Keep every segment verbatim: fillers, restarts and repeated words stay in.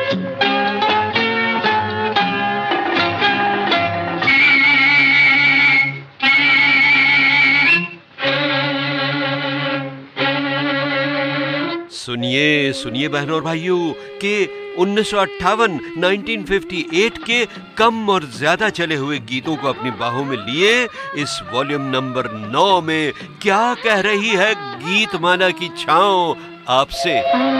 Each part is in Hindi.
सुनिए सुनिए बहनों और भाइयों के उन्नीस सौ अट्ठावन उन्नीस सौ अट्ठावन के कम और ज्यादा चले हुए गीतों को अपनी बाहों में लिए इस वॉल्यूम नंबर नौ में क्या कह रही है गीतमाला की छांव आपसे।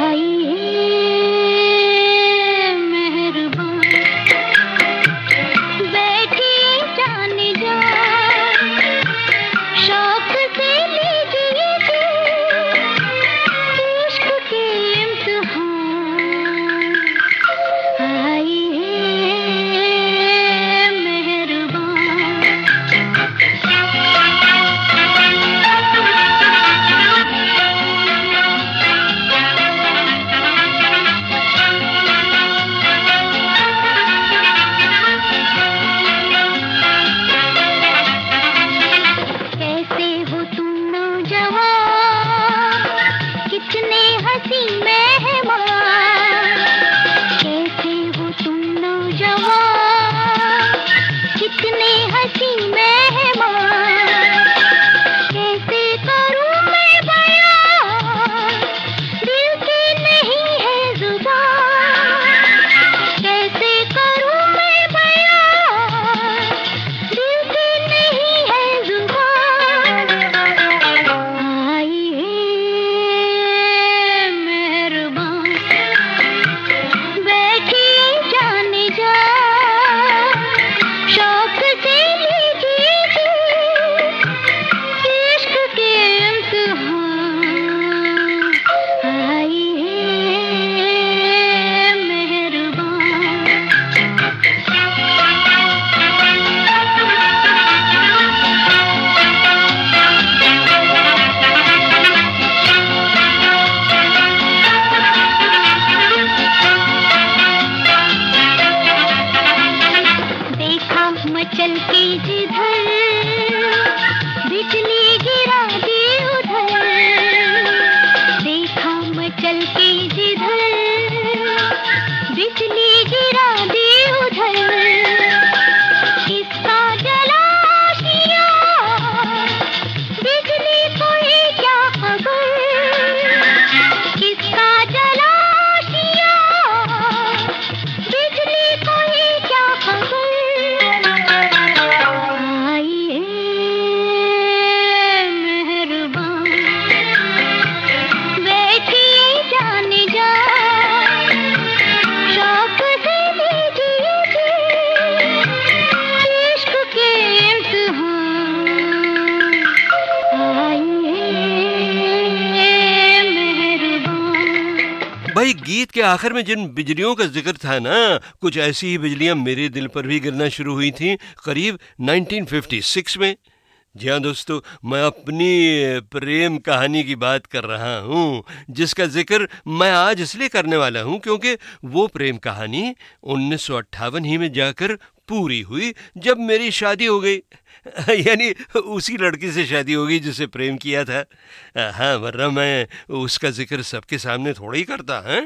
भाई गीत के आखिर में जिन बिजलियों का जिक्र था ना, कुछ ऐसी ही बिजलियां मेरे दिल पर भी गिरना शुरू हुई थी करीब उन्नीस सौ छप्पन में। जी हाँ दोस्तों, मैं अपनी प्रेम कहानी की बात कर रहा हूँ, जिसका जिक्र मैं आज इसलिए करने वाला हूँ क्योंकि वो प्रेम कहानी उन्नीस सौ अट्ठावन ही में जाकर पूरी हुई जब मेरी शादी हो गई। यानी उसी लड़की से शादी हो गई जिसे प्रेम किया था। हाँ, वरना मैं उसका जिक्र सबके सामने थोड़ा ही करता। हैं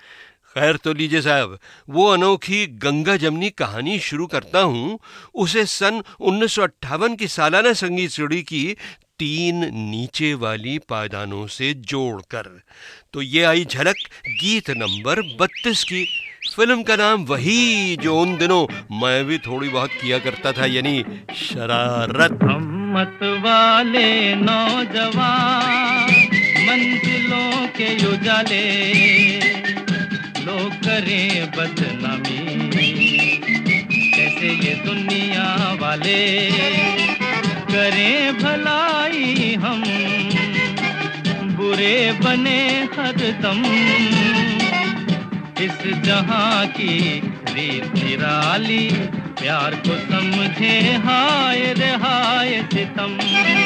खैर, तो लीजिए साहब, वो अनोखी गंगा जमनी कहानी शुरू करता हूँ उसे सन उन्नीस सौ अट्ठावन की सालाना संगीत सीढ़ी की तीन नीचे वाली पायदानों से जोड़कर। तो ये आई झलक गीत नंबर बत्तीस की। फिल्म का नाम वही जो उन दिनों मैं भी थोड़ी बहुत किया करता था, यानी शरारत। हिम्मत वाले नौजवान मंजिलों के उजाले, लोग करें बदनामी कैसे ये दुनिया वाले, करें भलाई हम बुरे बने हरदम, इस जहां की रीत निराली, प्यार को समझे हाय रे हाय सितम।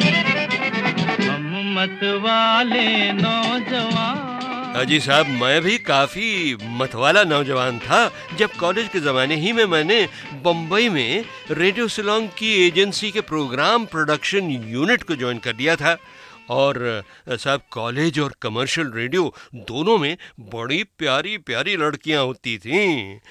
हम मत वाले नौजवान। हाजी साहब, मैं भी काफी मतवाला नौजवान था जब कॉलेज के जमाने ही में मैंने बम्बई में रेडियो शिलोंग की एजेंसी के प्रोग्राम प्रोडक्शन यूनिट को ज्वाइन कर लिया था। और साहब कॉलेज और कमर्शियल रेडियो दोनों में बड़ी प्यारी प्यारी लड़कियां होती थीं।